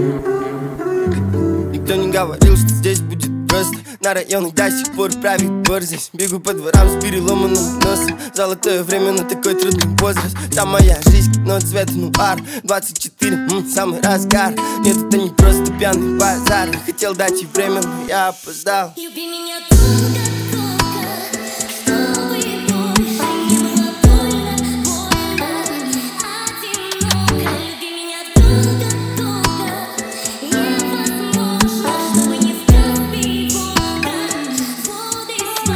Никто не говорил, что здесь будет просто. На районах до сих пор правит двор здесь. Бегу по дворам с переломанным носом. Золотое время, но такой трудный возраст. Там моя жизнь, но цвет нуар. 24, самый разгар. Нет, это не просто пьяный базар. Хотел дать ей время, но я опоздал. Люби меня долго, чтобы больше не было больно, одиноко. Люби меня долго, невозможно, чтобы не впасть воды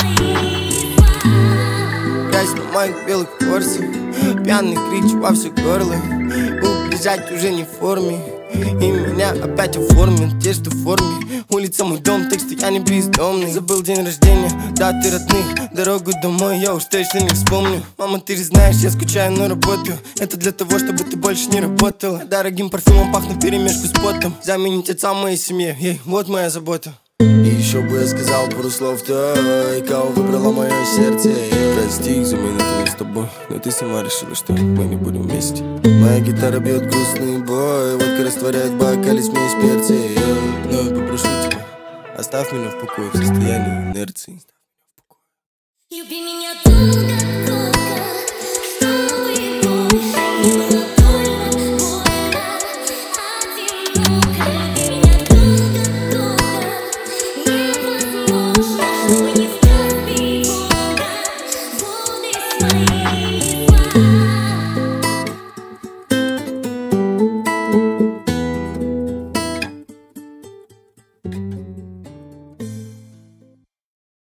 свои. Грязь на моих белых корсах, пьяный кричу во все горло. Убежать уже не в форме, и меня опять оформят те, что в форме. Улица мой дом, так что я не бездомный. Забыл день рождения, даты родных, дорогу домой я уж точно не вспомню. Мама, ты же знаешь, я скучаю, но работаю. Это для того, чтобы ты больше не работала. Дорогим парфюмом пахну вперемешку с потом. Заменить отца моей семье, ей, вот моя забота. И еще бы я сказал пару слов той, кого выбрало мое сердце. Прости за мою натуру с тобой, но ты сама решила, что мы не будем вместе. Моя гитара бьет грустный бой, водка растворяет в бокале смесь перцы. Но я попрошу тебя, оставь меня в покое в состоянии инерции. Люби меня долго, чтобы больше не было больно, одиноко.